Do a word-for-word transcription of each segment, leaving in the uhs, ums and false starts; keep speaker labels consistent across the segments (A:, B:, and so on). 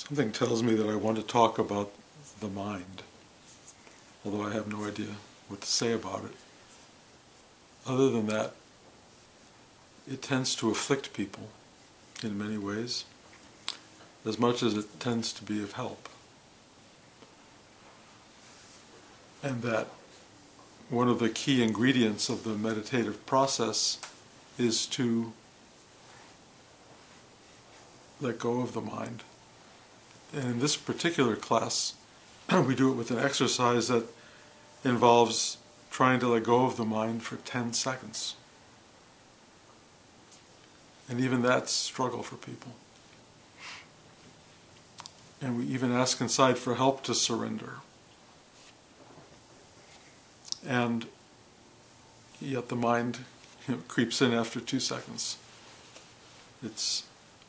A: Something tells me that I want to talk about the mind, although I have no idea what to say about it. Other than that, it tends to afflict people in many ways, as much as it tends to be of help. And that one of the key ingredients of the meditative process is to let go of the mind. And in this particular class, we do it with an exercise that involves trying to let go of the mind for ten seconds. And even that's a struggle for people. And we even ask inside for help to surrender. And yet the mind, you know, creeps in after two seconds. It's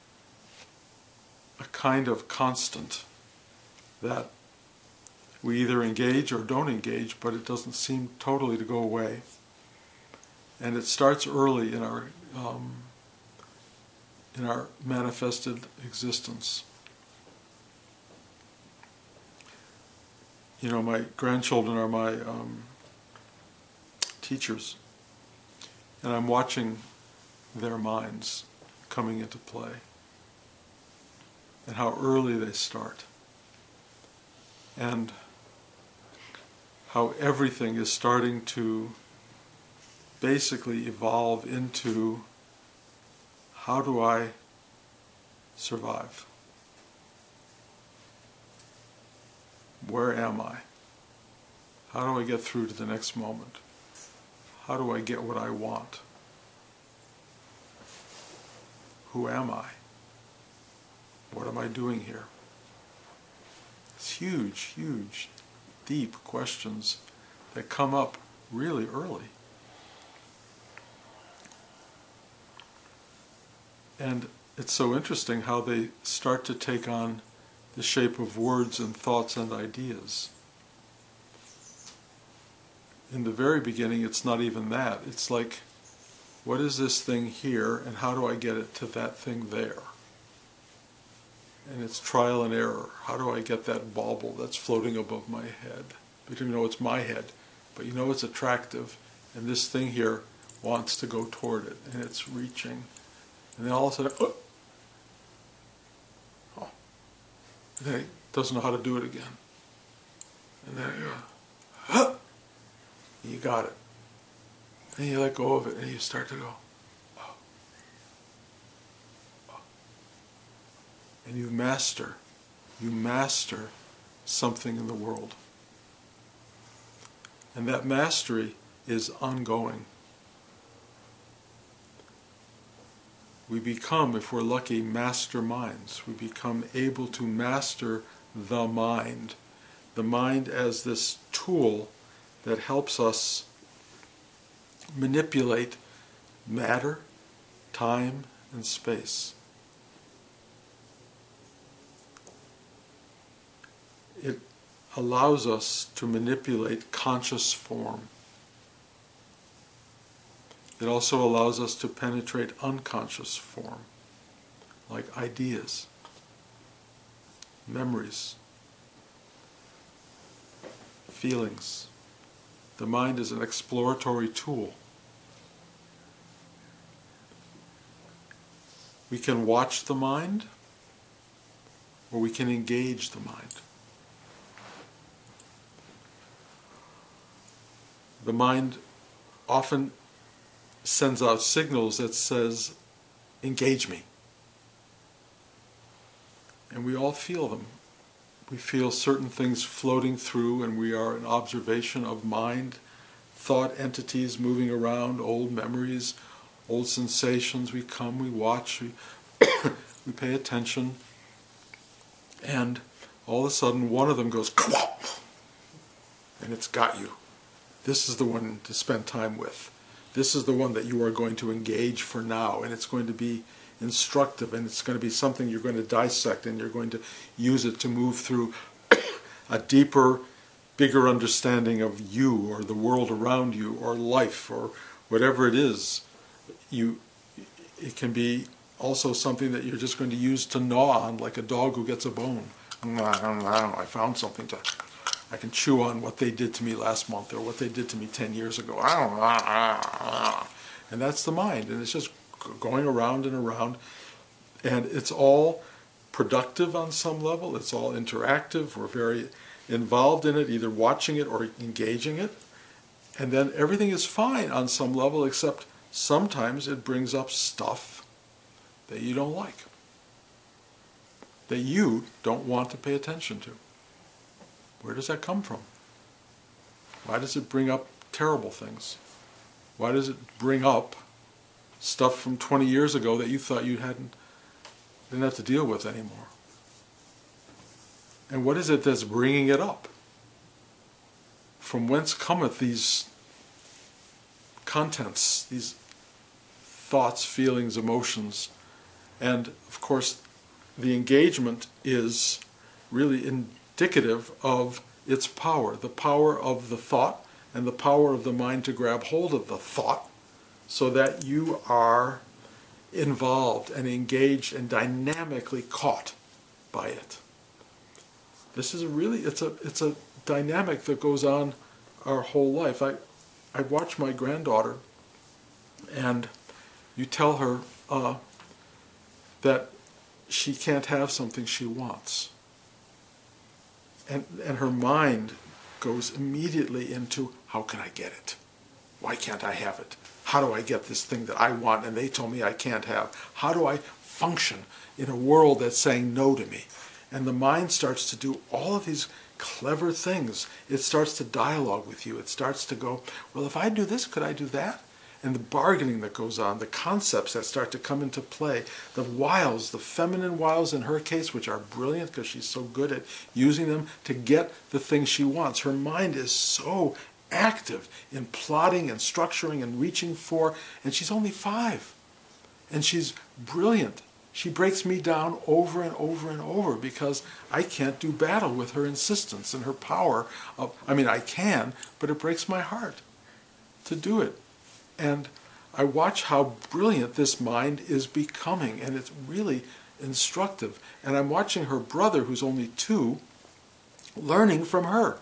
A: a kind of constant that we either engage or don't engage, but it doesn't seem totally to go away. And it starts early in our um, in our manifested existence. You know, my grandchildren are my um, teachers, and I'm watching their minds coming into play and how early they start, and how everything is starting to basically evolve into, how do I survive? Where am I? How do I get through to the next moment? How do I get what I want? Who am I? What am I doing here? It's huge, huge, deep questions that come up really early. And it's so interesting how they start to take on the shape of words and thoughts and ideas. In the very beginning, it's not even that. It's like, what is this thing here, and how do I get it to that thing there? And it's trial and error. How do I get that bauble that's floating above my head? But you know it's my head, but you know it's attractive, and this thing here wants to go toward it, and it's reaching. And then all of a sudden, oh, oh. And then it doesn't know how to do it again. And then you go, huh. You got it. And you let go of it, and you start to go, oh. Oh. And you master, you master something in the world. And that mastery is ongoing. We become, if we're lucky, masterminds. We become able to master the mind. The mind as this tool that helps us manipulate matter, time, and space. It allows us to manipulate conscious form. It also allows us to penetrate unconscious form, like ideas, memories, feelings. The mind is an exploratory tool. We can watch the mind, or we can engage the mind. The mind often sends out signals that says, engage me. And we all feel them. We feel certain things floating through, and we are an observation of mind, thought entities moving around, old memories, old sensations. We come, we watch, we, we pay attention, and all of a sudden one of them goes, come on, and it's got you. This is the one to spend time with. This is the one that you are going to engage for now, and it's going to be instructive, and it's going to be something you're going to dissect, and you're going to use it to move through a deeper, bigger understanding of you, or the world around you, or life, or whatever it is. You, it can be also something that you're just going to use to gnaw on, like a dog who gets a bone. I don't know, I found something to, I can chew on what they did to me last month or what they did to me ten years ago. I don't know. And that's the mind, and it's just going around and around, and it's all productive on some level. It's all interactive. We're very involved in it, either watching it or engaging it. And then everything is fine on some level, except sometimes it brings up stuff that you don't like, that you don't want to pay attention to. Where does that come from? Why does it bring up terrible things? Why does it bring up stuff from twenty years ago that you thought you hadn't, didn't have to deal with anymore? And what is it that's bringing it up? From whence cometh these contents, these thoughts, feelings, emotions? And of course, the engagement is really indicative of its power, the power of the thought and the power of the mind to grab hold of the thought so that you are involved and engaged and dynamically caught by it. This is a really, it's a, it's a dynamic that goes on our whole life. I, I watch my granddaughter, and you tell her uh, that she can't have something she wants. And, and her mind goes immediately into, how can I get it? Why can't I have it? How do I get this thing that I want and they told me I can't have? How do I function in a world that's saying no to me? And the mind starts to do all of these clever things. It starts to dialogue with you. It starts to go, well, if I do this, could I do that? And the bargaining that goes on, the concepts that start to come into play, the wiles, the feminine wiles in her case, which are brilliant because she's so good at using them to get the thing she wants. Her mind is so active in plotting and structuring and reaching for, and she's only five. And she's brilliant. She breaks me down over and over and over because I can't do battle with her insistence and her power of, I mean, I can, but it breaks my heart to do it. And I watch how brilliant this mind is becoming, and it's really instructive. And I'm watching her brother, who's only two, learning from her.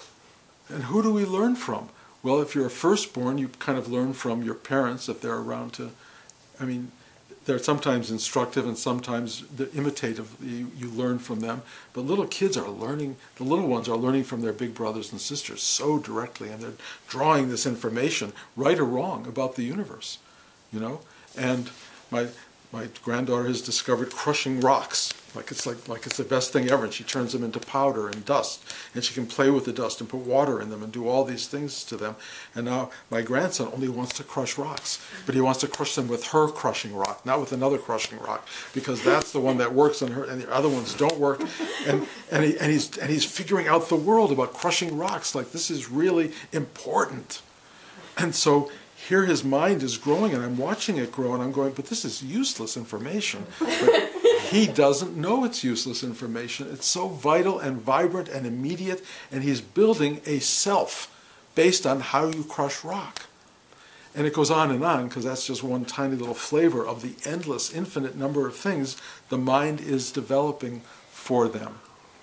A: And who do we learn from? Well, if you're a firstborn, you kind of learn from your parents if they're around to, I mean, they're sometimes instructive and sometimes they're imitative. You, you learn from them. But little kids are learning, the little ones are learning from their big brothers and sisters so directly, and they're drawing this information, right or wrong, about the universe, you know? And my my granddaughter has discovered crushing rocks, like it's like like it's the best thing ever, and she turns them into powder and dust, and she can play with the dust and put water in them and do all these things to them. And now my grandson only wants to crush rocks, but he wants to crush them with her crushing rock, not with another crushing rock, because that's the one that works on her, and the other ones don't work. And and he and he's and he's figuring out the world about crushing rocks. Like, this is really important. And so here his mind is growing, and I'm watching it grow, and I'm going, but this is useless information. But he doesn't know it's useless information. It's so vital and vibrant and immediate, and he's building a self based on how you crush rock. And it goes on and on, because that's just one tiny little flavor of the endless, infinite number of things the mind is developing for them.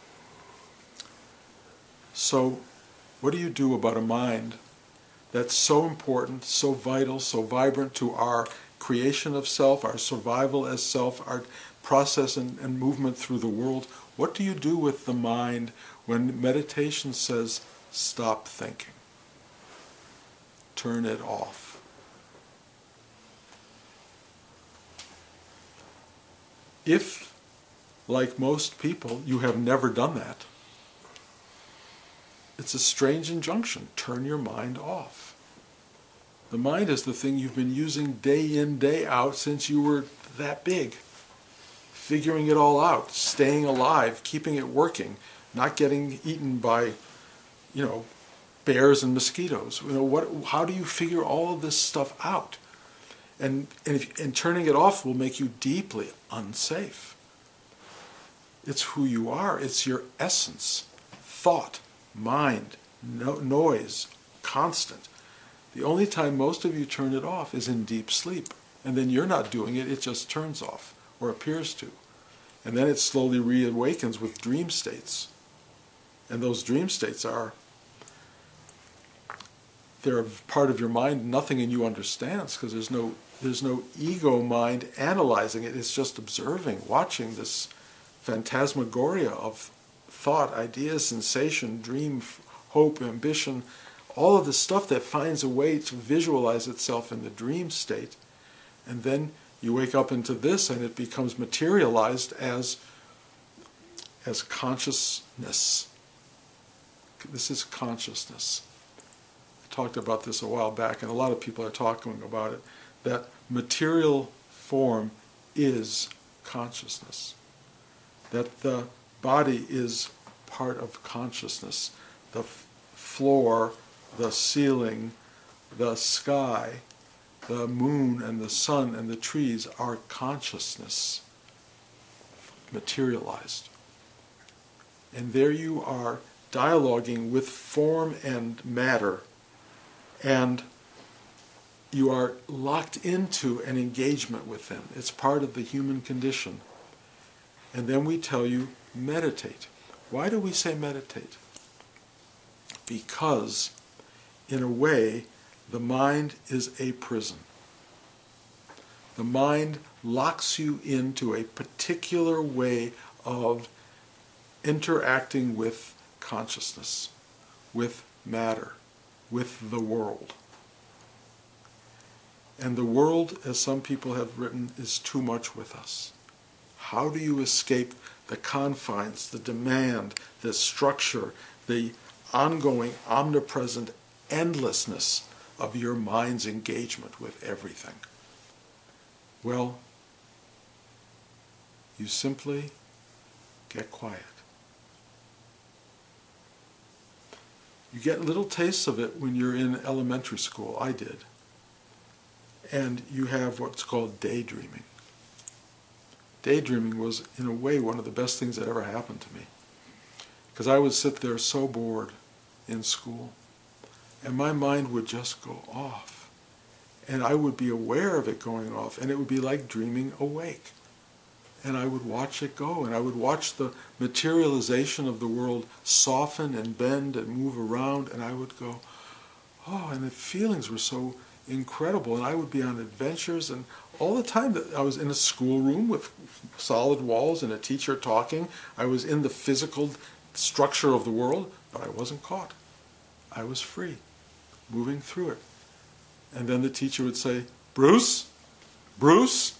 A: So what do you do about a mind that's so important, so vital, so vibrant to our creation of self, our survival as self, our process and, and movement through the world? What do you do with the mind when meditation says, stop thinking? Turn it off. If, like most people, you have never done that, it's a strange injunction. Turn your mind off. The mind is the thing you've been using day in, day out since you were that big. Figuring it all out, staying alive, keeping it working, not getting eaten by, you know, bears and mosquitoes. You know, what? How do you figure all of this stuff out? And and, if, and turning it off will make you deeply unsafe. It's who you are. It's your essence, thought, mind, no, noise, constant. The only time most of you turn it off is in deep sleep. And then you're not doing it, it just turns off, or appears to. And then it slowly reawakens with dream states. And those dream states are, they're a part of your mind nothing in you understands, because there's no, there's no ego mind analyzing it. It's just observing, watching this phantasmagoria of thought, ideas, sensation, dream, hope, ambition, all of the stuff that finds a way to visualize itself in the dream state. And then you wake up into this and it becomes materialized as, as consciousness. This is consciousness. I talked about this a while back, and a lot of people are talking about it, that material form is consciousness. That the body is part of consciousness. The f- floor, the ceiling, the sky, the moon and the sun and the trees are consciousness materialized. And there you are dialoguing with form and matter, and you are locked into an engagement with them. It's part of the human condition. And then we tell you, meditate. Why do we say meditate? Because, in a way, the mind is a prison. The mind locks you into a particular way of interacting with consciousness, with matter, with the world. And the world, as some people have written, is too much with us. How do you escape the confines, the demand, the structure, the ongoing, omnipresent endlessness of your mind's engagement with everything? Well, you simply get quiet. You get little tastes of it when you're in elementary school. I did. And you have what's called daydreaming. Daydreaming was, in a way, one of the best things that ever happened to me. Because I would sit there so bored in school, and my mind would just go off. And I would be aware of it going off, and it would be like dreaming awake. And I would watch it go, and I would watch the materialization of the world soften and bend and move around, and I would go, oh, and the feelings were so incredible, and I would be on adventures, and all the time that I was in a schoolroom with solid walls and a teacher talking, I was in the physical structure of the world, but I wasn't caught. I was free, moving through it. And then the teacher would say, Bruce? Bruce?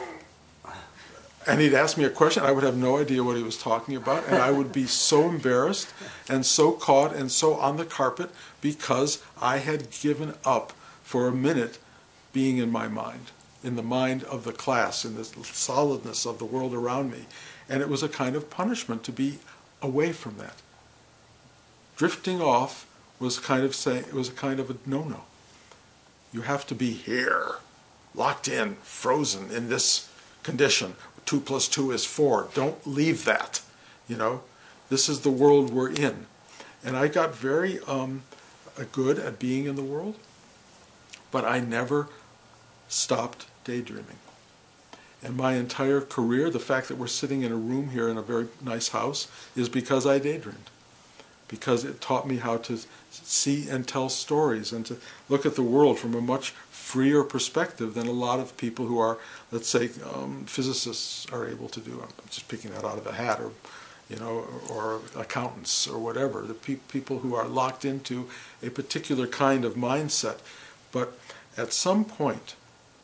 A: And he'd ask me a question. I would have no idea what he was talking about, and I would be so embarrassed and so caught and so on the carpet because I had given up for a minute being in my mind, in the mind of the class, in the solidness of the world around me. And it was a kind of punishment to be away from that. Drifting off was kind of saying, it was a kind of a no-no. You have to be here, locked in, frozen in this condition. Two plus two is four. Don't leave that. You know, this is the world we're in. And I got very um, good at being in the world, but I never stopped daydreaming. And my entire career, the fact that we're sitting in a room here in a very nice house, is because I daydreamed. Because it taught me how to see and tell stories and to look at the world from a much freer perspective than a lot of people who are, let's say, um, physicists are able to do. I'm just picking that out of the hat, or, you know, or, or accountants or whatever. The pe- people who are locked into a particular kind of mindset. But at some point,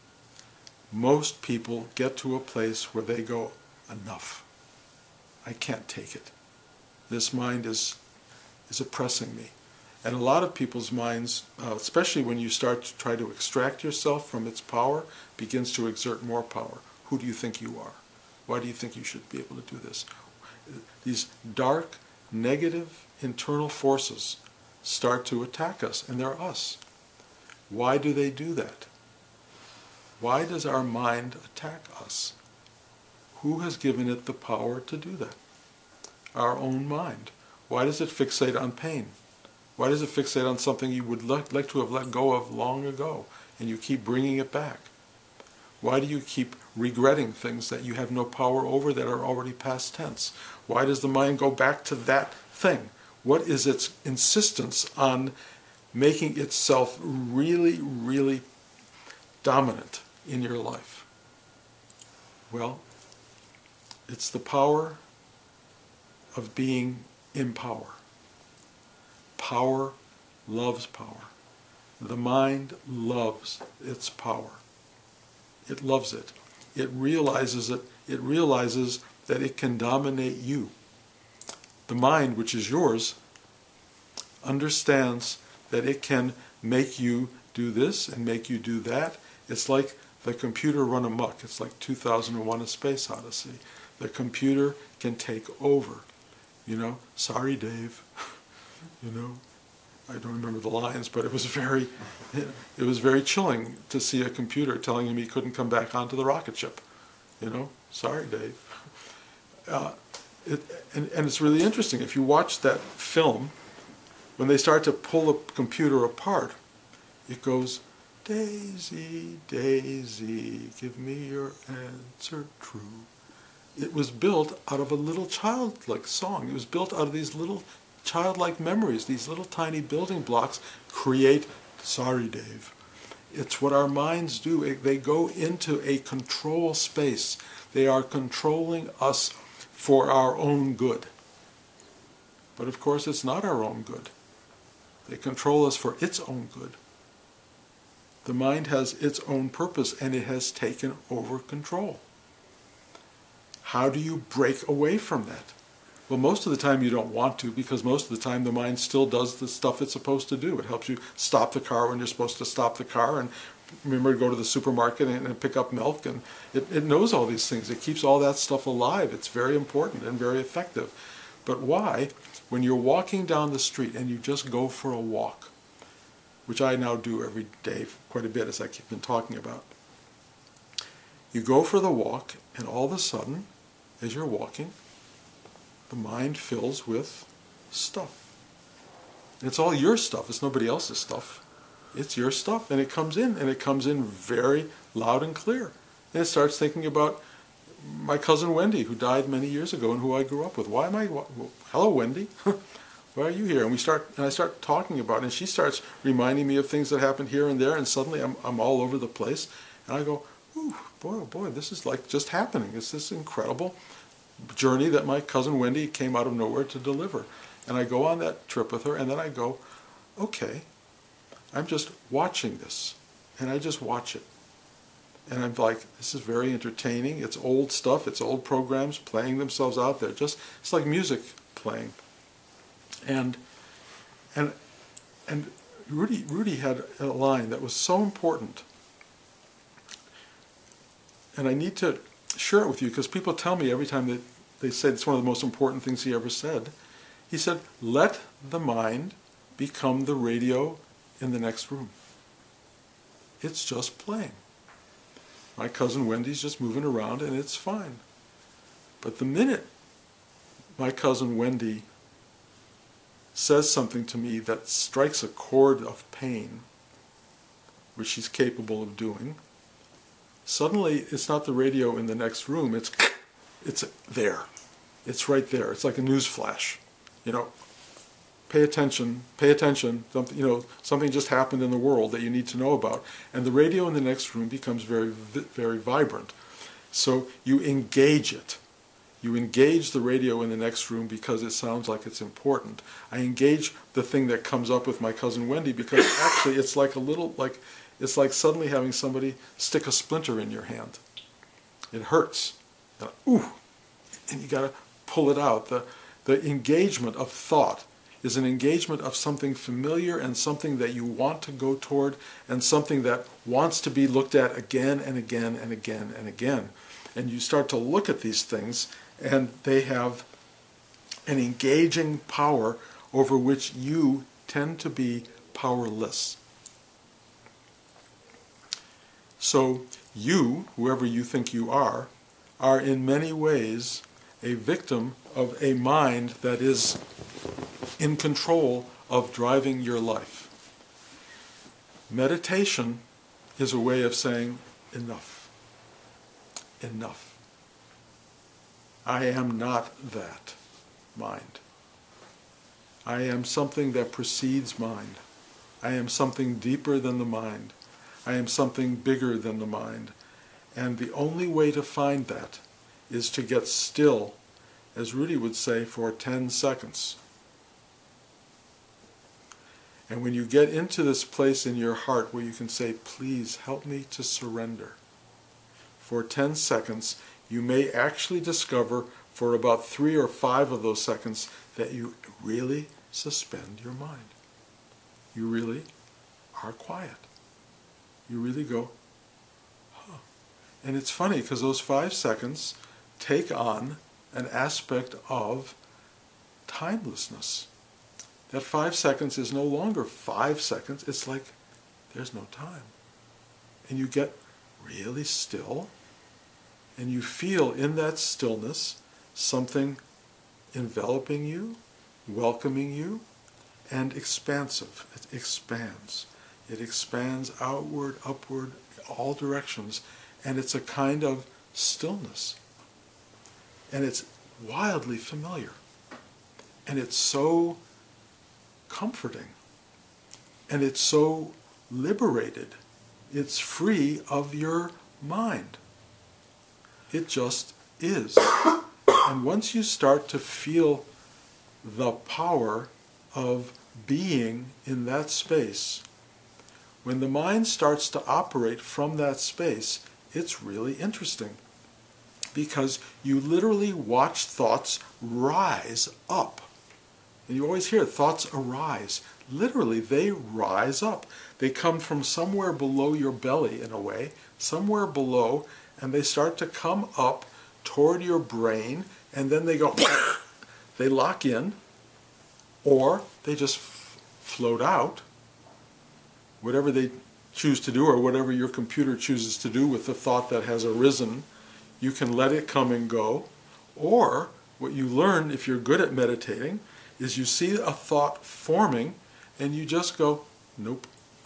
A: most people get to a place where they go, enough. I can't take it. This mind is is oppressing me. And a lot of people's minds, uh, especially when you start to try to extract yourself from its power, begins to exert more power. Who do you think you are? Why do you think you should be able to do this? These dark, negative, internal forces start to attack us, and they're us. Why do they do that? Why does our mind attack us? Who has given it the power to do that? Our own mind. Why does it fixate on pain? Why does it fixate on something you would like, like to have let go of long ago, and you keep bringing it back? Why do you keep regretting things that you have no power over that are already past tense? Why does the mind go back to that thing? What is its insistence on making itself really, really dominant in your life? Well, it's the power of being in power. Power loves power. The mind loves its power. It loves it. It realizes it. It realizes that it can dominate you. The mind, which is yours, understands that it can make you do this and make you do that. It's like the computer run amok. It's like two thousand one: A Space Odyssey. The computer can take over. You know, sorry, Dave. You know, I don't remember the lines, but it was very, it was very chilling to see a computer telling him he couldn't come back onto the rocket ship. You know, sorry, Dave. Uh, it, and, and it's really interesting. If you watch that film, when they start to pull the computer apart, it goes, Daisy, Daisy, give me your answer true. It was built out of a little childlike song. It was built out of these little childlike memories. These little tiny building blocks create, sorry, Dave. It's what our minds do. They go into a control space. They are controlling us for our own good. But of course, it's not our own good. They control us for its own good. The mind has its own purpose, and it has taken over control. How do you break away from that? Well, most of the time you don't want to, because most of the time the mind still does the stuff it's supposed to do. It helps you stop the car when you're supposed to stop the car, and remember to go to the supermarket and, and pick up milk, and it, it knows all these things. It keeps all that stuff alive. It's very important and very effective. But why, when you're walking down the street and you just go for a walk, which I now do every day quite a bit, as I keep been talking about, you go for the walk, and all of a sudden, as you're walking, the mind fills with stuff. It's all your stuff. It's nobody else's stuff. It's your stuff, and it comes in, and it comes in very loud and clear. And it starts thinking about my cousin Wendy, who died many years ago and who I grew up with. Why am I? Hello, Wendy. Why are you here? And we start, and I start talking about it, and she starts reminding me of things that happened here and there, and suddenly I'm I'm all over the place, and I go, ooh, boy, oh boy, this is like just happening. It's this incredible journey that my cousin Wendy came out of nowhere to deliver. And I go on that trip with her, and then I go, okay, I'm just watching this, and I just watch it. And I'm like, this is very entertaining. It's old stuff. It's old programs playing themselves out there. Just, it's like music playing. And and and Rudy Rudy had a line that was so important. And I need to share it with you, because people tell me every time that they say it's one of the most important things he ever said. He said, let the mind become the radio in the next room. It's just playing. My cousin Wendy's just moving around, and it's fine. But the minute my cousin Wendy says something to me that strikes a chord of pain, which she's capable of doing, suddenly it's not the radio in the next room, it's it's there. It's right there. It's like a news flash. You know, pay attention, pay attention, something, you know, something just happened in the world that you need to know about. And the radio in the next room becomes very, very vibrant. So you engage it. You engage the radio in the next room because it sounds like it's important. I engage the thing that comes up with my cousin Wendy because actually it's like a little, like, it's like suddenly having somebody stick a splinter in your hand. It hurts. And, ooh, and you got to pull it out. The, the engagement of thought is an engagement of something familiar and something that you want to go toward and something that wants to be looked at again and again and again and again. And you start to look at these things, and they have an engaging power over which you tend to be powerless. So you, whoever you think you are, are in many ways a victim of a mind that is in control of driving your life. Meditation is a way of saying, enough. enough. I am not that mind. I am something that precedes mind. I am something deeper than the mind. I am something bigger than the mind. And the only way to find that is to get still, as Rudy would say, for ten seconds. And when you get into this place in your heart where you can say, please help me to surrender, for ten seconds, you may actually discover for about three or five of those seconds that you really suspend your mind. You really are quiet. You really go, huh. And it's funny because those five seconds take on an aspect of timelessness. That five seconds is no longer five seconds, it's like there's no time. And you get really still, and you feel in that stillness something enveloping you, welcoming you, and expansive. It expands. It expands outward, upward, all directions, and it's a kind of stillness. And it's wildly familiar. And it's so comforting. And it's so liberated. It's free of your mind. It just is. And once you start to feel the power of being in that space, when the mind starts to operate from that space, it's really interesting. Because you literally watch thoughts rise up. And you always hear thoughts arise. Literally, they rise up. They come from somewhere below your belly, in a way, somewhere below, and they start to come up toward your brain, and then they go, they lock in, or they just f- float out, whatever they choose to do, or whatever your computer chooses to do with the thought that has arisen. You can let it come and go. Or what you learn if you're good at meditating is you see a thought forming and you just go, nope,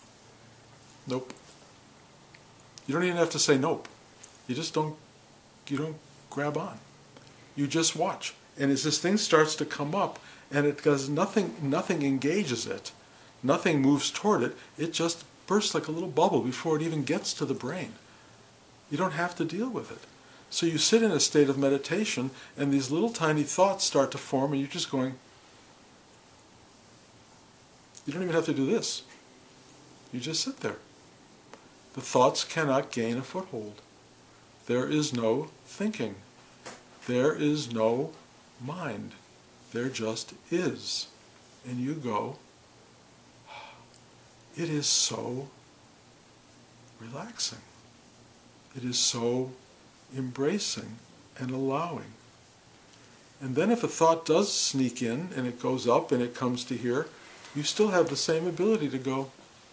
A: nope. You don't even have to say nope. You just don't, you don't grab on. You just watch. And as this thing starts to come up and it does nothing, nothing engages it, nothing moves toward it, it just bursts like a little bubble before it even gets to the brain. You don't have to deal with it. So you sit in a state of meditation and these little tiny thoughts start to form and you're just going, you don't even have to do this. You just sit there. The thoughts cannot gain a foothold. There is no thinking. There is no mind. There just is. And you go, it is so relaxing. It is so embracing and allowing. And then if a thought does sneak in and it goes up and it comes to here, you still have the same ability to go,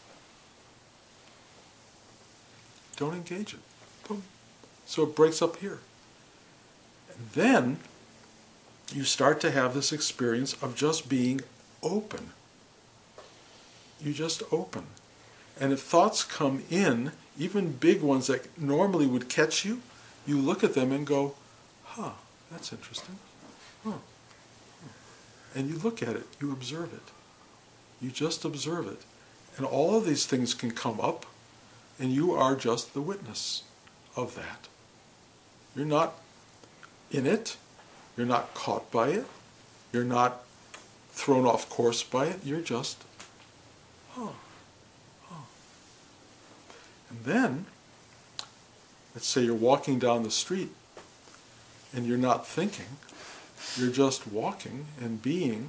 A: don't engage it. Boom. So it breaks up here. And then you start to have this experience of just being open. You just open. And if thoughts come in, even big ones that normally would catch you, you look at them and go, huh, that's interesting. Huh. And you look at it, you observe it. You just observe it. And all of these things can come up, and you are just the witness of that. You're not in it. You're not caught by it. You're not thrown off course by it. You're just, huh, huh. And then, let's say you're walking down the street, and you're not thinking. You're just walking and being.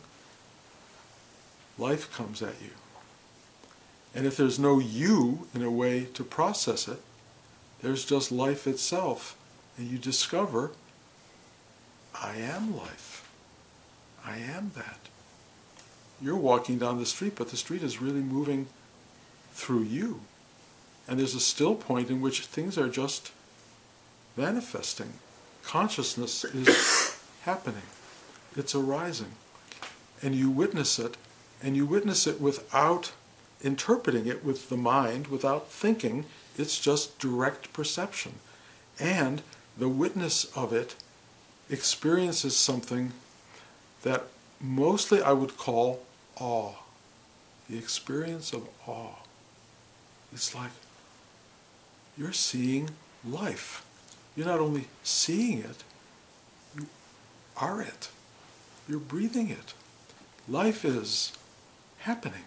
A: Life comes at you. And if there's no you, in a way, to process it, there's just life itself. And you discover, I am life. I am that. You're walking down the street, but the street is really moving through you. And there's a still point in which things are just manifesting. Consciousness is happening. It's arising. And you witness it, and you witness it without interpreting it with the mind, without thinking. It's just direct perception. And the witness of it experiences something that mostly I would call awe. The experience of awe. It's like you're seeing life. You're not only seeing it, you are it. You're breathing it. Life is happening.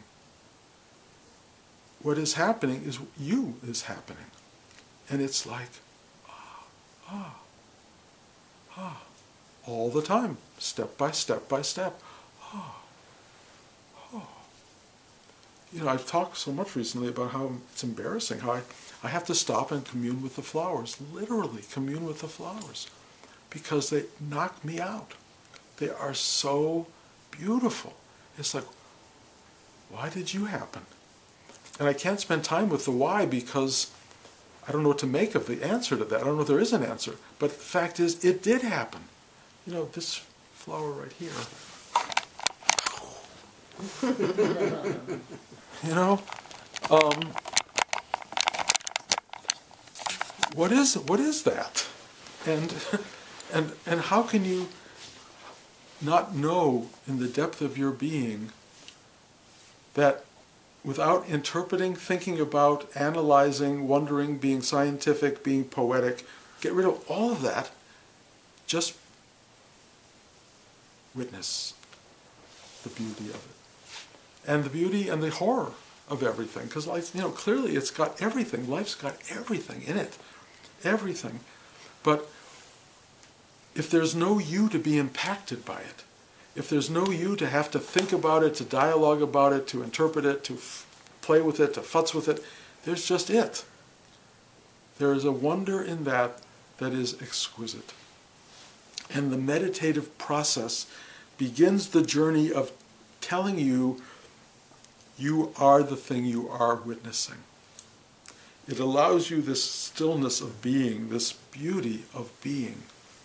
A: What is happening is you is happening. And it's like, ah, ah, ah, all the time, step by step by step. Ah, ah. You know, I've talked so much recently about how it's embarrassing, how I, I have to stop and commune with the flowers, literally commune with the flowers, because they knock me out. They are so beautiful. It's like, why did you happen? And I can't spend time with the why because I don't know what to make of the answer to that. I don't know if there is an answer. But the fact is, it did happen. You know, this flower right here. You know? Um, what is what is that? And and and how can you not know in the depth of your being that without interpreting, thinking about, analyzing, wondering, being scientific, being poetic, get rid of all of that, just witness the beauty of it. And the beauty and the horror of everything. Because life, you know, clearly it's got everything. Life's got everything in it. Everything. But if there's no you to be impacted by it, if there's no you to have to think about it, to dialogue about it, to interpret it, to f- play with it, to futz with it, there's just it. There is a wonder in that that is exquisite. And the meditative process begins the journey of telling you you are the thing you are witnessing. It allows you this stillness of being, this beauty of being,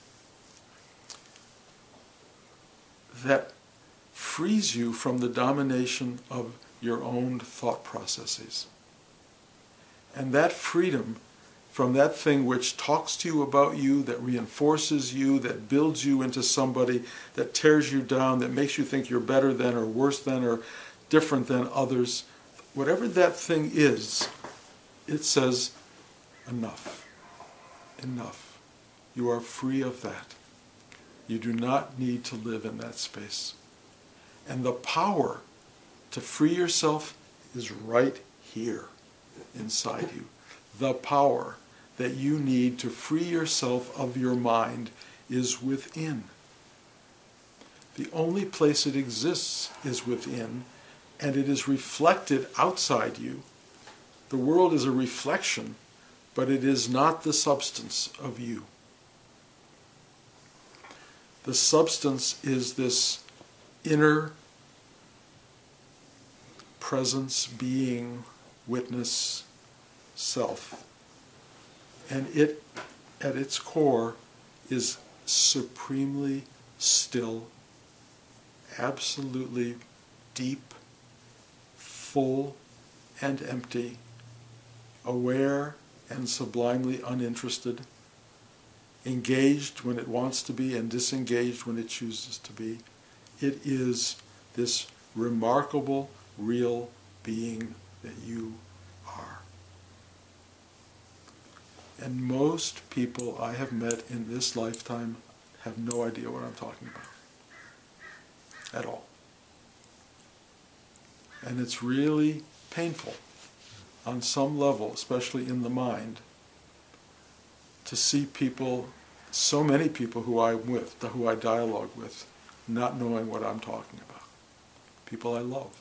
A: that frees you from the domination of your own thought processes. And that freedom from that thing which talks to you about you, that reinforces you, that builds you into somebody, that tears you down, that makes you think you're better than or worse than or different than others, whatever that thing is, it says, enough, enough. You are free of that. You do not need to live in that space. And the power to free yourself is right here inside you. The power that you need to free yourself of your mind is within. The only place it exists is within, and it is reflected outside you. The world is a reflection, but it is not the substance of you. The substance is this inner presence, being, witness, self. And it, at its core, is supremely still, absolutely deep, full and empty, aware and sublimely uninterested, engaged when it wants to be and disengaged when it chooses to be. It is this remarkable, real being that you are. And most people I have met in this lifetime have no idea what I'm talking about. At all. And it's really painful on some level, especially in the mind, to see people, so many people who I'm with, who I dialogue with, not knowing what I'm talking about. People I love.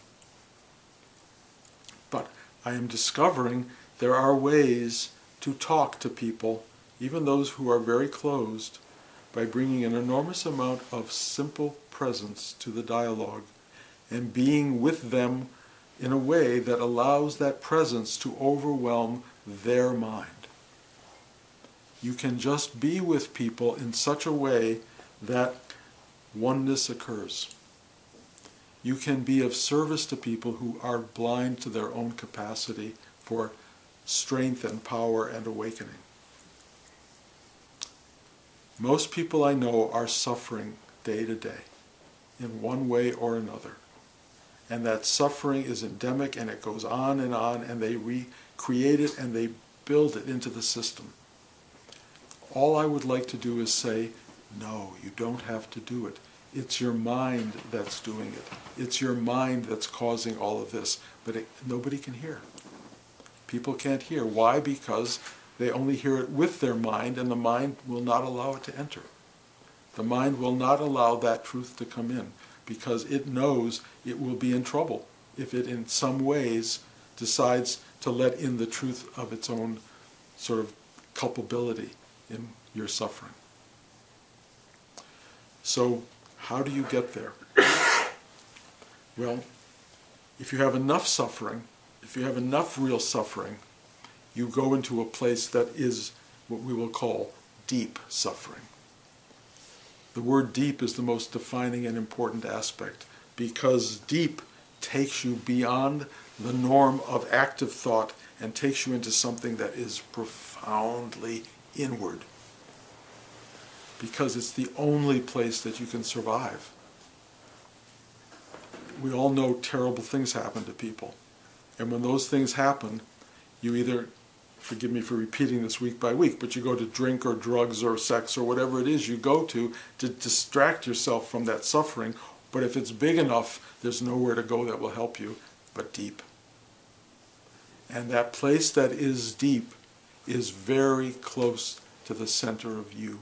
A: But I am discovering there are ways to talk to people, even those who are very closed, by bringing an enormous amount of simple presence to the dialogue and being with them in a way that allows that presence to overwhelm their mind. You can just be with people in such a way that oneness occurs. You can be of service to people who are blind to their own capacity for strength and power and awakening. Most people I know are suffering day to day in one way or another. And that suffering is endemic, and it goes on and on, and they recreate it and they build it into the system. All I would like to do is say, no, you don't have to do it. It's your mind that's doing it. It's your mind that's causing all of this. But it, nobody can hear. People can't hear. Why? Because they only hear it with their mind, and the mind will not allow it to enter. The mind will not allow that truth to come in, because it knows it will be in trouble if it in some ways decides to let in the truth of its own sort of culpability in your suffering. So, how do you get there? Well, if you have enough suffering, if you have enough real suffering, you go into a place that is what we will call deep suffering. The word deep is the most defining and important aspect, because deep takes you beyond the norm of active thought and takes you into something that is profoundly inward. Because it's the only place that you can survive. We all know terrible things happen to people. And when those things happen, you either, forgive me for repeating this week by week, but you go to drink or drugs or sex or whatever it is you go to to distract yourself from that suffering. But if it's big enough, there's nowhere to go that will help you but deep. And that place that is deep is very close to the center of you.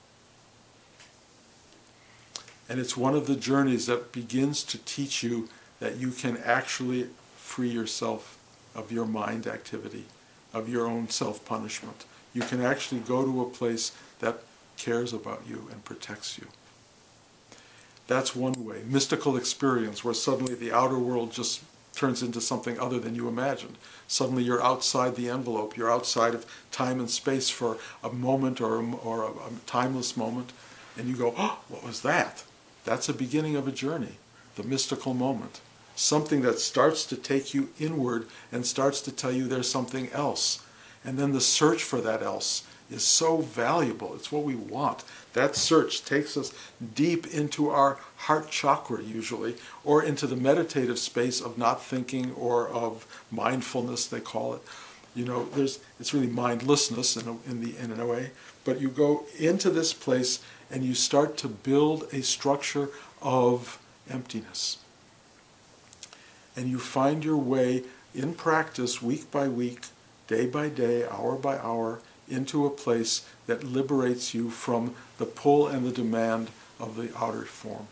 A: And it's one of the journeys that begins to teach you that you can actually free yourself of your mind activity, of your own self-punishment. You can actually go to a place that cares about you and protects you. That's one way. Mystical experience, where suddenly the outer world just turns into something other than you imagined. Suddenly you're outside the envelope. You're outside of time and space for a moment or a, or a, a timeless moment, and you go, oh, what was that? That's a beginning of a journey, the mystical moment. Something that starts to take you inward and starts to tell you there's something else. And then the search for that else is so valuable. It's what we want. That search takes us deep into our heart chakra usually, or into the meditative space of not thinking, or of mindfulness, they call it. You know, there's it's really mindlessness in a, in the in a way. But you go into this place and you start to build a structure of emptiness. And you find your way in practice, week by week, day by day, hour by hour, into a place that liberates you from the pull and the demand of the outer form.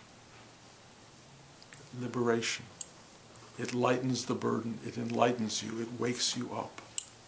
A: Liberation. It lightens the burden. It enlightens you. It wakes you up.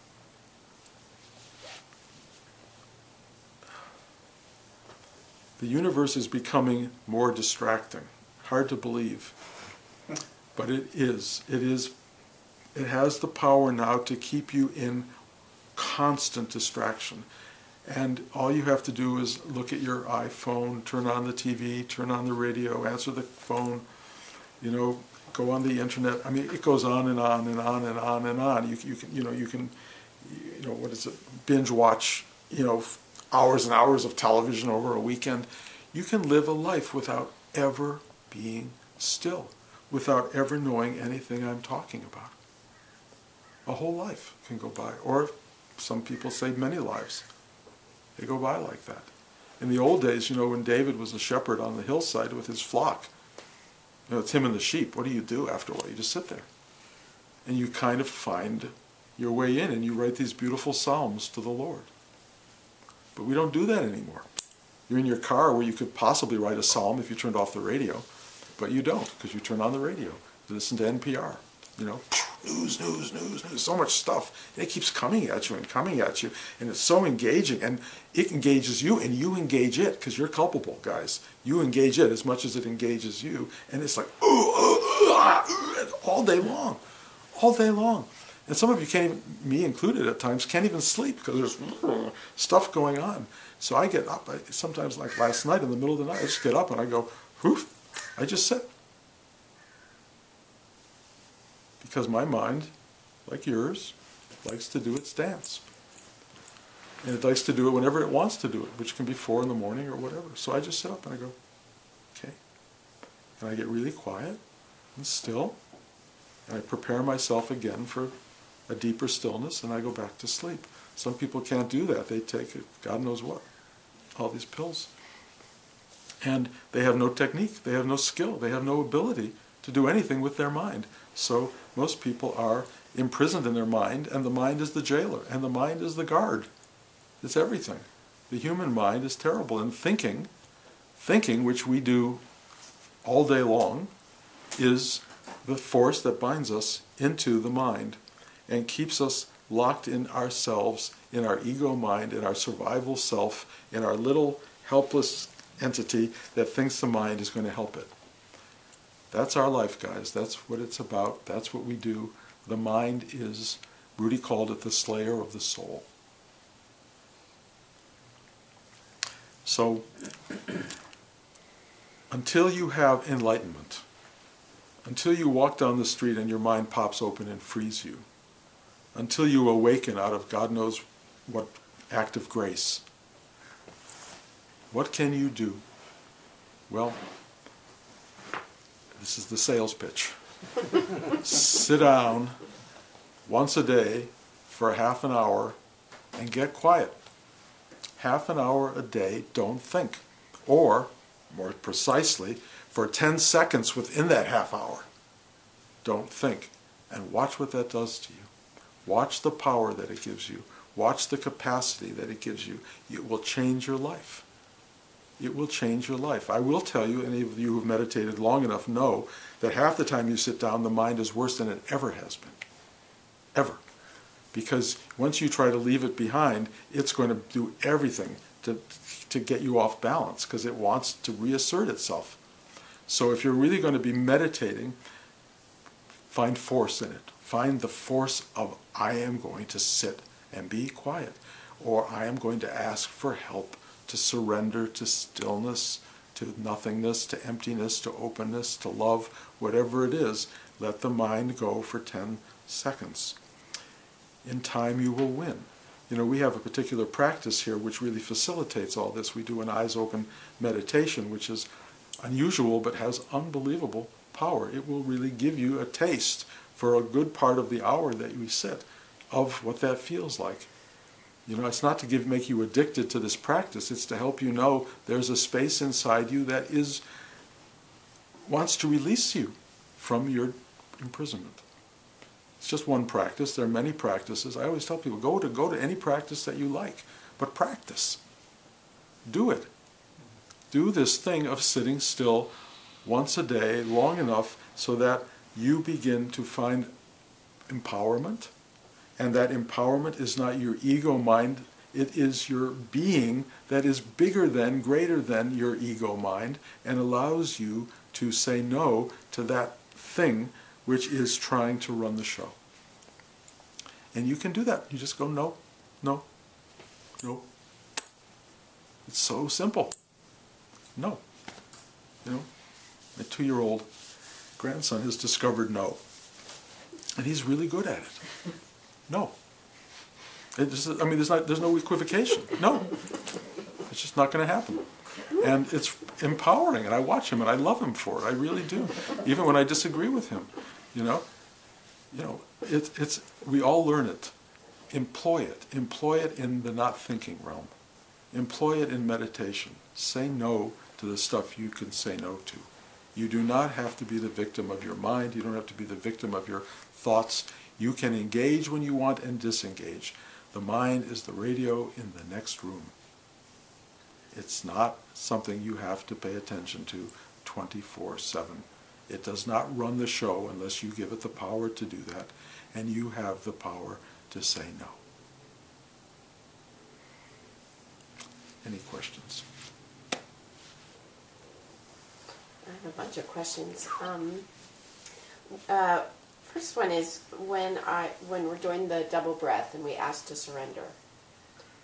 A: The universe is becoming more distracting. Hard to believe. But it is. It is. It has the power now to keep you in constant distraction. And all you have to do is look at your iPhone, turn on the T V, turn on the radio, answer the phone, you know, go on the internet. I mean, it goes on and on and on and on and on. You, you can, you know, you can, you know, what is it? Binge watch, you know, hours and hours of television over a weekend. You can live a life without ever being still, without ever knowing anything I'm talking about. A whole life can go by, or some people say many lives. They go by like that. In the old days, you know, when David was a shepherd on the hillside with his flock, you know, it's him and the sheep. What do you do after a while? You just sit there. And you kind of find your way in, and you write these beautiful psalms to the Lord. But we don't do that anymore. You're in your car where you could possibly write a psalm if you turned off the radio, but you don't, because you turn on the radio. You listen to N P R. You know, news, news, news, news, so much stuff. And it keeps coming at you and coming at you, and it's so engaging, and it engages you, and you engage it, because you're culpable, guys. You engage it as much as it engages you, and it's like, ooh, ooh, ooh, ah, ooh, all day long, all day long. And some of you can't even, me included at times, can't even sleep, because there's stuff going on. So I get up, I, sometimes like last night in the middle of the night, I just get up and I go, whew, I just sit. Because my mind, like yours, likes to do its dance. And it likes to do it whenever it wants to do it, which can be four in the morning or whatever. So I just sit up and I go, okay. And I get really quiet and still, and I prepare myself again for a deeper stillness, and I go back to sleep. Some people can't do that. They take God knows what, all these pills. And they have no technique, they have no skill, they have no ability to do anything with their mind. So most people are imprisoned in their mind, and the mind is the jailer, and the mind is the guard. It's everything. The human mind is terrible, and thinking, thinking, which we do all day long, is the force that binds us into the mind and keeps us locked in ourselves, in our ego mind, in our survival self, in our little helpless entity that thinks the mind is going to help it. That's our life, guys. That's what it's about. That's what we do. The mind is, Rudy called it the slayer of the soul. So, until you have enlightenment, until you walk down the street and your mind pops open and frees you, until you awaken out of God knows what act of grace, what can you do? Well, this is the sales pitch. Sit down once a day for half an hour and get quiet. Half an hour a day, don't think. Or, more precisely, for ten seconds within that half hour, don't think. And watch what that does to you. Watch the power that it gives you. Watch the capacity that it gives you. It will change your life. It will change your life. I will tell you, any of you who have meditated long enough know that half the time you sit down, the mind is worse than it ever has been. Ever. Because once you try to leave it behind, it's going to do everything to, to get you off balance, because it wants to reassert itself. So if you're really going to be meditating, find force in it. Find the force of, I am going to sit and be quiet, or I am going to ask for help, to surrender to stillness, to nothingness, to emptiness, to openness, to love, whatever it is. Let the mind go for ten seconds. In time you will win. You know, we have a particular practice here which really facilitates all this. We do an eyes open meditation, which is unusual but has unbelievable power. It will really give you a taste for a good part of the hour that you sit of what that feels like. You know, it's not to give make you addicted to this practice. It's to help you know there's a space inside you that is wants to release you from your imprisonment. It's just one practice. There are many practices. I always tell people, go to go to any practice that you like, but practice. Do it. Do this thing of sitting still once a day, long enough so that you begin to find empowerment. And that empowerment is not your ego mind, it is your being that is bigger than, greater than your ego mind, and allows you to say no to that thing which is trying to run the show. And you can do that. You just go, no, no, no. It's so simple. No. You know, my two-year-old grandson has discovered no. And he's really good at it. No. It just, I mean, there's, not, there's no equivocation. No. It's just not going to happen. And it's empowering, and I watch him, and I love him for it. I really do. Even when I disagree with him, you know. You know, it, it's, we all learn it. Employ it. Employ it in the not thinking realm. Employ it in meditation. Say no to the stuff you can say no to. You do not have to be the victim of your mind. You don't have to be the victim of your thoughts. You can engage when you want and disengage. The mind is the radio in the next room. It's not something you have to pay attention to twenty-four seven. It does not run the show unless you give it the power to do that, and you have the power to say no. Any questions?
B: I have a bunch of questions. Um, uh, first one is when I when we're doing the double breath and we ask to surrender.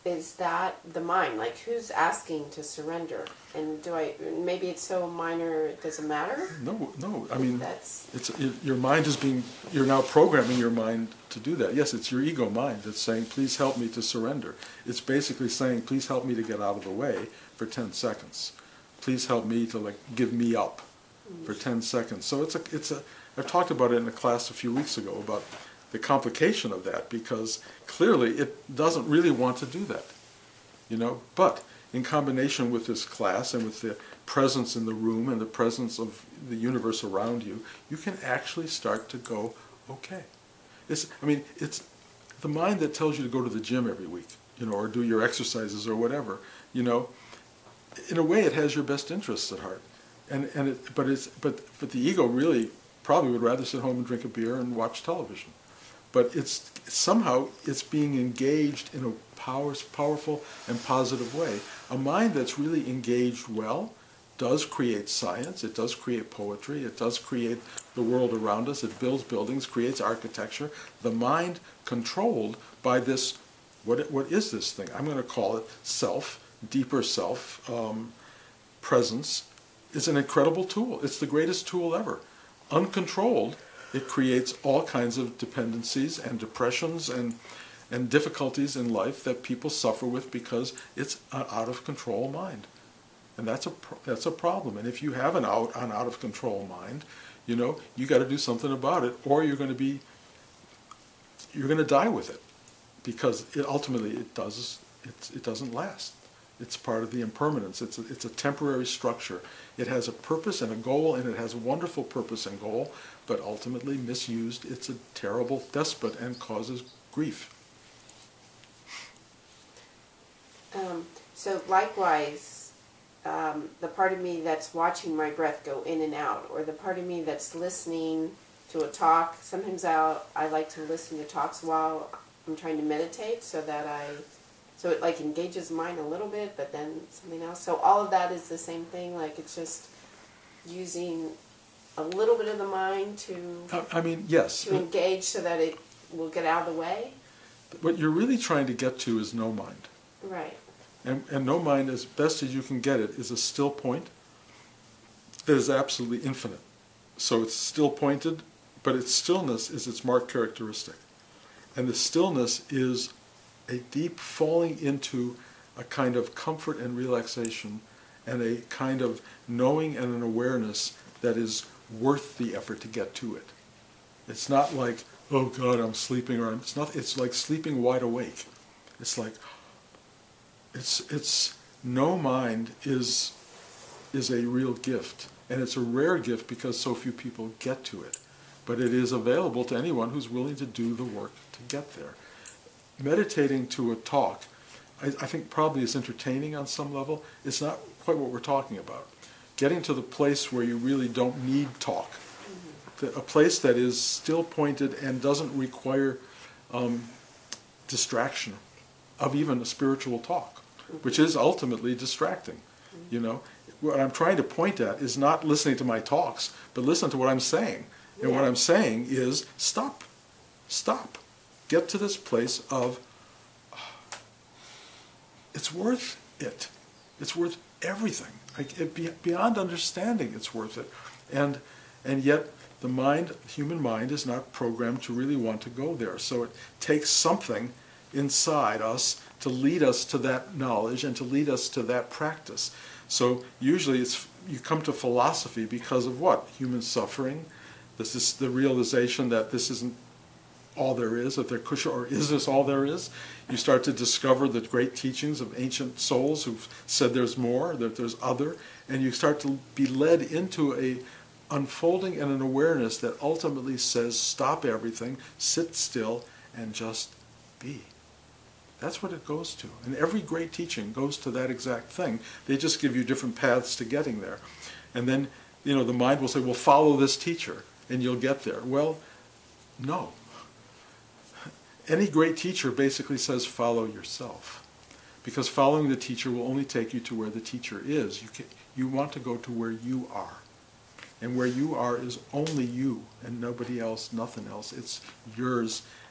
B: is that the mind? Like, who's asking to surrender? And do I, maybe it's so minor it doesn't matter?
A: No, no, I mean,
B: That's,
A: it's, it, your mind is being, you're now programming your mind to do that. Yes, it's your ego mind that's saying, please help me to surrender. It's basically saying, please help me to get out of the way for ten seconds. Please help me to, like, give me up for ten seconds. So it's a, it's a, I talked about it in a class a few weeks ago about the complication of that, because clearly it doesn't really want to do that, you know. But in combination with this class and with the presence in the room and the presence of the universe around you, you can actually start to go, okay. It's, I mean, it's the mind that tells you to go to the gym every week, you know, or do your exercises or whatever, you know. In a way, it has your best interests at heart, and and it, but it's but but the ego really probably would rather sit home and drink a beer and watch television. But it's somehow it's being engaged in a power, powerful and positive way. A mind that's really engaged well does create science, it does create poetry, it does create the world around us, it builds buildings, creates architecture. The mind controlled by this, what, what is this thing? I'm going to call it self, deeper self, um, presence, is an incredible tool. It's the greatest tool ever. Uncontrolled, it creates all kinds of dependencies and depressions and and difficulties in life that people suffer with because it's an out of control mind, and that's a that's a problem. And if you have an out an out of control mind, you know, you got to do something about it, or you're going to be you're going to die with it, because it ultimately it does it it doesn't last. It's part of the impermanence. It's a, it's a temporary structure. It has a purpose and a goal, and it has a wonderful purpose and goal, but ultimately misused, it's a terrible despot and causes grief.
B: um, so likewise, um, the part of me that's watching my breath go in and out, or the part of me that's listening to a talk. Sometimes I'll, I like to listen to talks while I'm trying to meditate, so that I So it like engages mine a little bit, but then something else. So all of that is the same thing. Like, it's just using a little bit of the mind to
A: I mean, yes.
B: to engage so that it will get out of the way.
A: What you're really trying to get to is no mind.
B: Right.
A: And, and no mind, as best as you can get it, is a still point that is absolutely infinite. So it's still pointed, but its stillness is its marked characteristic. And the stillness is a deep falling into a kind of comfort and relaxation, and a kind of knowing and an awareness that is worth the effort to get to it. It's not like, oh God, I'm sleeping, or I'm, it's not. It's like sleeping wide awake. It's like, it's it's no mind is is a real gift, and it's a rare gift because so few people get to it. But it is available to anyone who's willing to do the work to get there. Meditating to a talk, I, I think probably is entertaining on some level. It's not quite what we're talking about. Getting to the place where you really don't need talk, the, a place that is still pointed and doesn't require um, distraction of even a spiritual talk, which is ultimately distracting. You know, what I'm trying to point at is not listening to my talks, but listen to what I'm saying. And
B: Yeah.
A: what I'm saying is stop, stop. Get to this place of, it's worth it. It's worth everything. Like, it, be, beyond understanding, it's worth it. And and yet the mind, the human mind, is not programmed to really want to go there. So it takes something inside us to lead us to that knowledge and to lead us to that practice. So usually it's you come to philosophy because of what? Human suffering. This is the realization that this isn't all there is, that there could, or is this all there is? You start to discover the great teachings of ancient souls who've said there's more, that there's other, and you start to be led into a unfolding and an awareness that ultimately says, stop everything, sit still, and just be. That's what it goes to. And every great teaching goes to that exact thing. They just give you different paths to getting there. And then, you know, the mind will say, well, follow this teacher, and you'll get there. Well, no. Any great teacher basically says follow yourself, because following the teacher will only take you to where the teacher is. You can, you want to go to where you are, and where you are is only you and nobody else, nothing else. It's yours,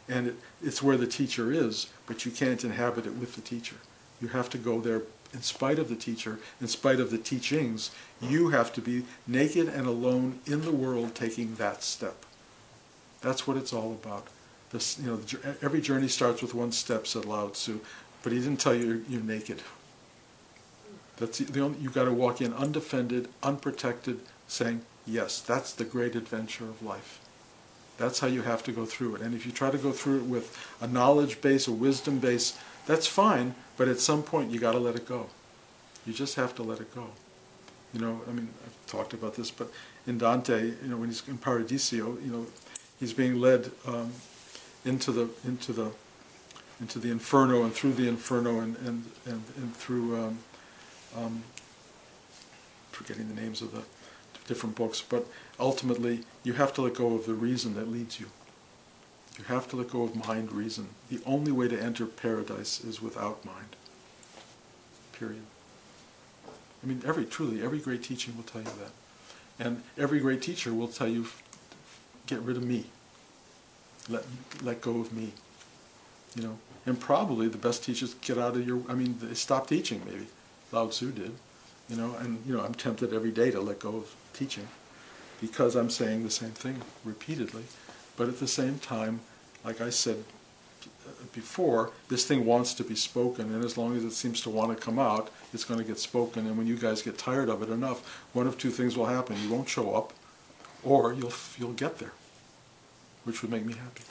A: And it, it's where the teacher is, but you can't inhabit it with the teacher. You have to go there in spite of the teacher, in spite of the teachings. You have to be naked and alone in the world taking that step. That's what it's all about. This, you know, every journey starts with one step, said Lao Tzu, but he didn't tell you you're, you're naked. That's the, the only, you've got to walk in undefended, unprotected, saying, yes, that's the great adventure of life. That's how you have to go through it. And if you try to go through it with a knowledge base, a wisdom base, that's fine, but at some point you got to let it go. You just have to let it go. You know, I mean, I've talked about this, but in Dante, you know, when he's in Paradiso, you know, he's being led um, into the into the into the inferno and through the inferno and and and, and through um, um, forgetting the names of the different books, but ultimately you have to let go of the reason that leads you. You have to let go of mind, reason. The only way to enter paradise is without mind. Period. I mean, every truly every great teaching will tell you that, and every great teacher will tell you, get rid of me. Let let go of me. You know, and probably the best teachers get out of your. I mean, they stop teaching. Maybe Lao Tzu did. You know, and you know, I'm tempted every day to let go of teaching, because I'm saying the same thing repeatedly. But at the same time, like I said before, this thing wants to be spoken, and as long as it seems to want to come out, it's going to get spoken. And when you guys get tired of it enough, one of two things will happen: you won't show up, or you'll you'll get there, which would make me happy.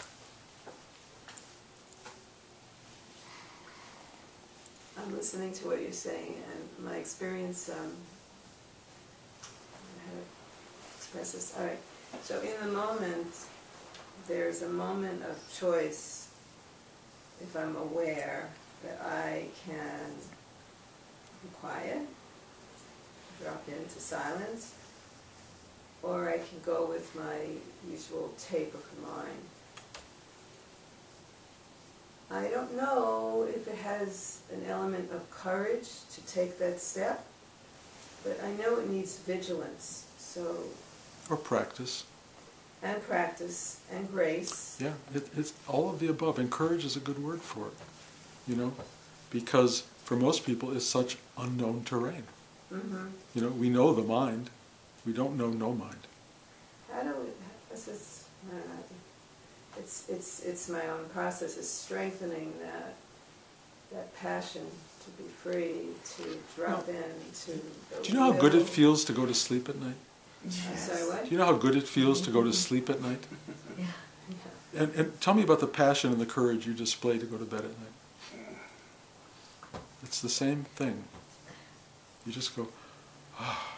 C: I'm listening to what you're saying, and my experience, um, how to express this. All right. So in the moment, there's a moment of choice. If I'm aware that I can be quiet, drop into silence, or I can go with my usual tape of the mind. I don't know if it has an element of courage to take that step, but I know it needs vigilance. So,
A: or practice.
C: And practice, and grace.
A: Yeah, it, it's all of the above. And courage is a good word for it, you know, because for most people it's such unknown terrain.
C: Mm-hmm.
A: You know, we know the mind, we don't know no mind.
C: How do we, this is, I don't know, it's, it's, it's my own process, it's strengthening that, that passion to be free, to drop
A: No.
C: in, to the
A: Do you know how good
C: will.
A: it feels to go to sleep at night?
C: I'm sorry, what?
A: Do you know how good it feels to go to sleep at night?
C: Yeah. Yeah.
A: And, and tell me about the passion and the courage you display to go to bed at night. It's the same thing. You just go, ah.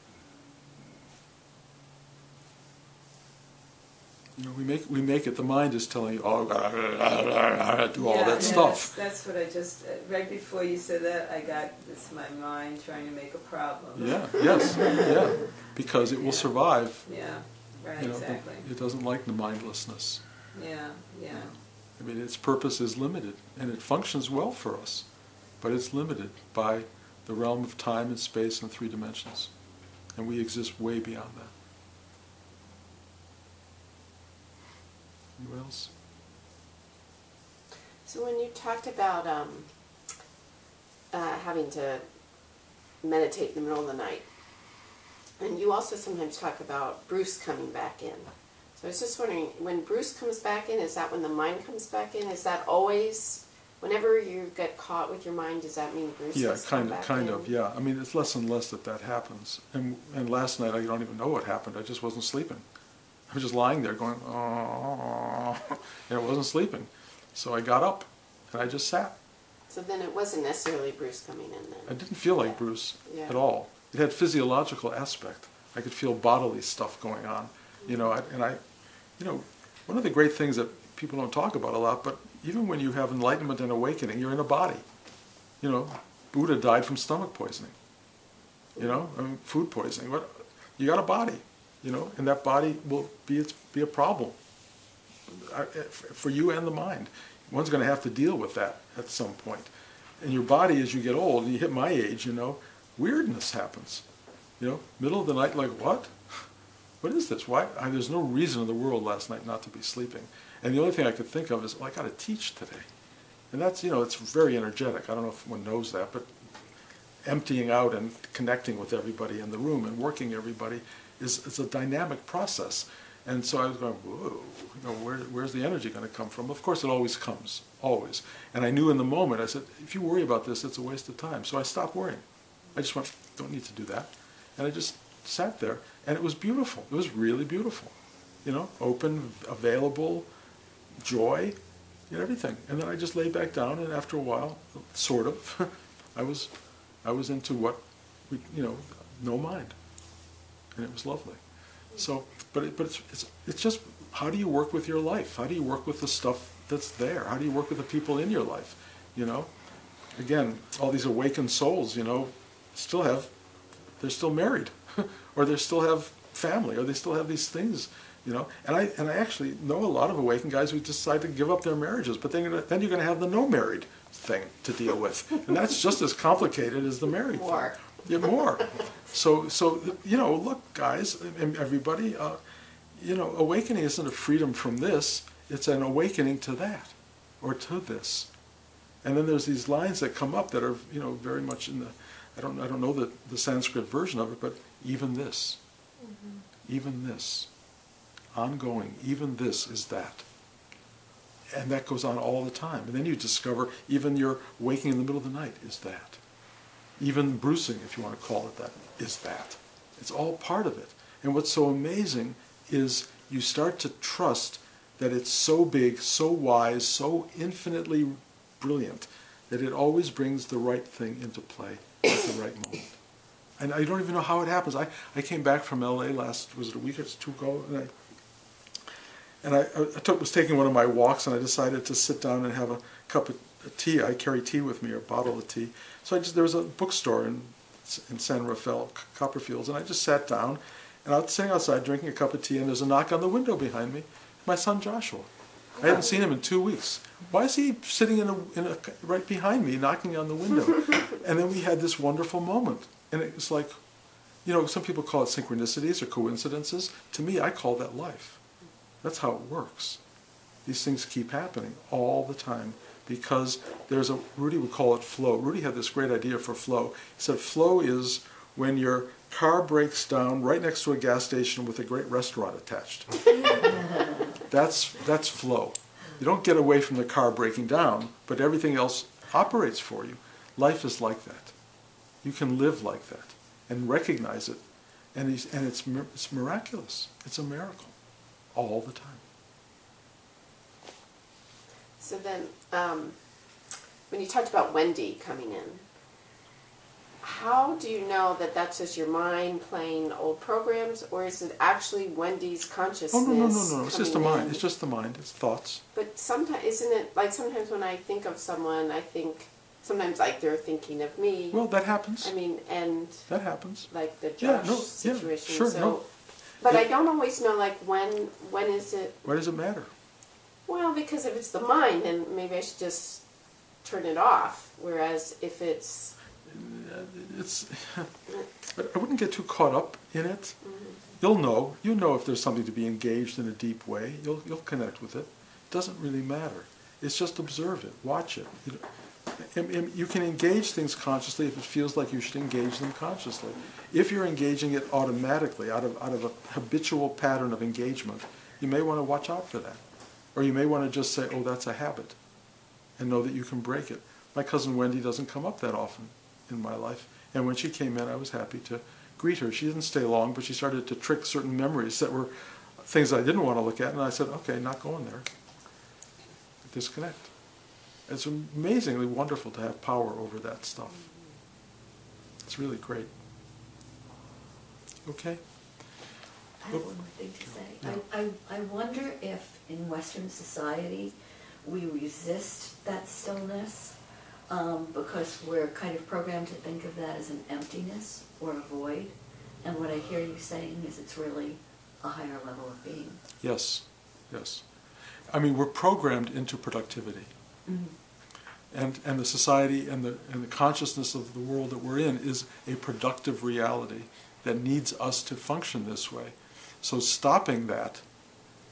A: You know, we make we make it. The mind is telling you, oh, gotta do all
C: Yeah,
A: that
C: yeah,
A: stuff.
C: That's, that's what I just, uh, right before you said that, I got, it's my mind trying to make a problem.
A: Yeah. Yes. Yeah. Because it will
C: Yeah.
A: survive.
C: Yeah, right,
A: You know,
C: exactly.
A: it doesn't like the mindlessness.
C: Yeah, yeah.
A: I mean, its purpose is limited, and it functions well for us, but it's limited by the realm of time and space and three dimensions, and we exist way beyond that. Who else?
B: So when you talked about um, uh, having to meditate in the middle of the night, and you also sometimes talk about Bruce coming back in. So I was just wondering, when Bruce comes back in, is that when the mind comes back in? Is that always, whenever you get caught with your mind, does that mean Bruce
A: Yeah,
B: has come
A: kind of,
B: back
A: kind
B: in?
A: of, yeah. I mean, it's less and less that that happens. And and last night, I don't even know what happened. I just wasn't sleeping. I was just lying there going, oh, and I wasn't sleeping. So I got up, and I just sat.
B: So then it wasn't necessarily Bruce coming in then?
A: I didn't feel like
B: Yeah.
A: Bruce
B: Yeah.
A: at all. It had physiological aspect. I could feel bodily stuff going on, you know. I, and I, you know, one of the great things that people don't talk about a lot, but even when you have enlightenment and awakening, you're in a body. You know, Buddha died from stomach poisoning. You know, I mean, food poisoning. What? You got a body, you know, and that body will be its, be a problem for you and the mind. One's going to have to deal with that at some point. And your body, as you get old, and you hit my age, you know, weirdness happens. You know, middle of the night, like, what? What is this? Why? I, there's no reason in the world last night not to be sleeping. And the only thing I could think of is, well, I got to teach today. And that's, you know, it's very energetic. I don't know if one knows that, but emptying out and connecting with everybody in the room and working everybody is, is a dynamic process. And so I was going, whoa, you know, where, where's the energy going to come from? Of course, it always comes, always. And I knew in the moment, I said, if you worry about this, it's a waste of time. So I stopped worrying. I just went, don't need to do that. And I just sat there, and it was beautiful. It was really beautiful. You know, open, available, joy, and everything. And then I just lay back down, and after a while, sort of, I was, I was into what, we, you know, no mind, and it was lovely. So, but it, but it's, it's it's just, how do you work with your life? How do you work with the stuff that's there? How do you work with the people in your life? You know, again, all these awakened souls, you know, still have, they're still married, or they still have family, or they still have these things. You know, and I and I actually know a lot of awakened guys who decide to give up their marriages, but then you're gonna, then you're going to have the no married thing to deal with, and that's just as complicated as the married
B: More.
A: thing. Yeah, more. So so you know, look, guys, and everybody, uh, you know, awakening isn't a freedom from this; it's an awakening to that, or to this. And then there's these lines that come up that are, you know, very much in the, I don't I don't know the the Sanskrit version of it, but even this, mm-hmm. even this. Ongoing, even this is that. And that goes on all the time. And then you discover even your waking in the middle of the night is that. Even bruising, if you want to call it that, is that. It's all part of it. And what's so amazing is you start to trust that it's so big, so wise, so infinitely brilliant, that it always brings the right thing into play at the right moment. And I don't even know how it happens. I, I came back from L A last, was it a week or two ago? And I, And I, I took, was taking one of my walks, and I decided to sit down and have a cup of tea. I carry tea with me, or a bottle of tea. So I just, there was a bookstore in in San Rafael, Copperfields, and I just sat down, and I was sitting outside drinking a cup of tea, and there's a knock on the window behind me. My son Joshua. I hadn't seen him in two weeks. Why is he sitting in a, in a, right behind me, knocking on the window? And then we had this wonderful moment, and it was like, you know, some people call it synchronicities or coincidences. To me, I call that life. That's how it works. These things keep happening all the time because there's a, Rudy would call it flow. Rudy had this great idea for flow. He said flow is when your car breaks down right next to a gas station with a great restaurant attached. That's, that's flow. You don't get away from the car breaking down, but everything else operates for you. Life is like that. You can live like that and recognize it, and, he's, and it's, it's miraculous. It's a miracle. All the time.
B: So then, um, when you talked about Wendy coming in, how do you know that that's just your mind playing old programs, or is it actually Wendy's consciousness?
A: Oh, no, no, no, no. It's just the mind.
B: in?
A: It's just the mind. It's thoughts.
B: But sometimes, isn't it, like sometimes when I think of someone, I think, sometimes like they're thinking of me.
A: Well, that happens.
B: I mean, and
A: that happens.
B: like the Josh
A: Yeah, no,
B: situation.
A: yeah, sure,
B: so,
A: no.
B: But
A: It-
B: I don't always know, like, when when is it?
A: Why does it matter?
B: Well, because if it's the mind, then maybe I should just turn it off. Whereas if it's...
A: It's. I wouldn't get too caught up in it.
B: Mm-hmm.
A: You'll know. You know if there's something to be engaged in a deep way. You'll you'll connect with it. It doesn't really matter. It's just observe it. Watch it. You know, and- and you can engage things consciously if it feels like you should engage them consciously. If you're engaging it automatically, out of out of a habitual pattern of engagement, you may want to watch out for that. Or you may want to just say, oh, that's a habit, and know that you can break it. My cousin Wendy doesn't come up that often in my life, and when she came in, I was happy to greet her. She didn't stay long, but she started to trick certain memories that were things I didn't want to look at, and I said, okay, not going there. Disconnect. It's amazingly wonderful to have power over that stuff. It's really great. Okay?
D: I have one more thing to say. I, I, I wonder if in Western society we resist that stillness um, because we're kind of programmed to think of that as an emptiness or a void. And what I hear you saying is it's really a higher level of being.
A: Yes, yes. I mean, we're programmed into productivity.
D: Mm-hmm.
A: And, and the society and the, and the consciousness of the world that we're in is a productive reality that needs us to function this way. So stopping that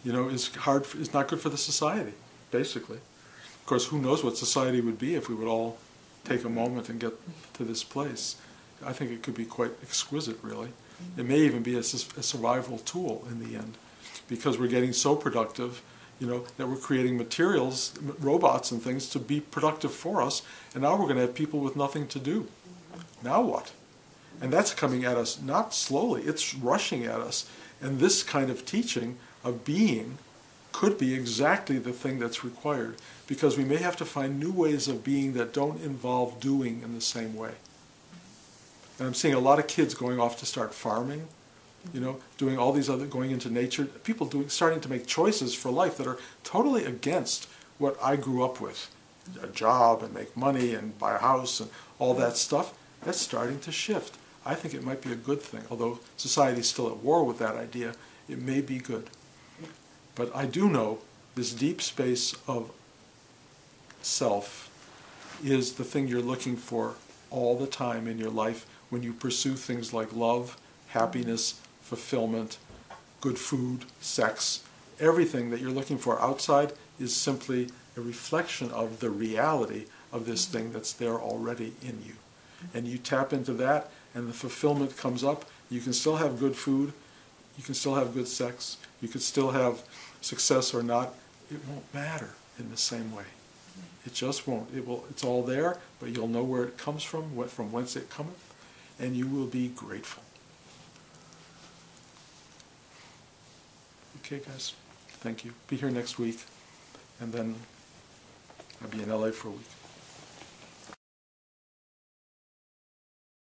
A: you know, is hard, for, is not good for the society, basically. Of course, who knows what society would be if we would all take a moment and get to this place. I think it could be quite exquisite, really. It may even be a, a survival tool in the end, because we're getting so productive, you know, that we're creating materials, robots and things to be productive for us, and now we're going to have people with nothing to do. Now what? And that's coming at us not slowly, it's rushing at us. And this kind of teaching of being could be exactly the thing that's required, because we may have to find new ways of being that don't involve doing in the same way. And I'm seeing a lot of kids going off to start farming, you know, doing all these other, going into nature, people doing, starting to make choices for life that are totally against what I grew up with. A job and make money and buy a house and all that stuff, that's starting to shift. I think it might be a good thing, although society's still at war with that idea, it may be good. But I do know this deep space of self is the thing you're looking for all the time in your life when you pursue things like love, happiness, fulfillment, good food, sex. Everything that you're looking for outside is simply a reflection of the reality of this thing that's there already in you. And you tap into that, and the fulfillment comes up. You can still have good food, you can still have good sex, you can still have success or not. It won't matter in the same way. It just won't. It will. It's all there, but you'll know where it comes from, what, from whence it cometh, and you will be grateful. Okay, guys. Thank you. Be here next week, and then I'll be in L A for a week.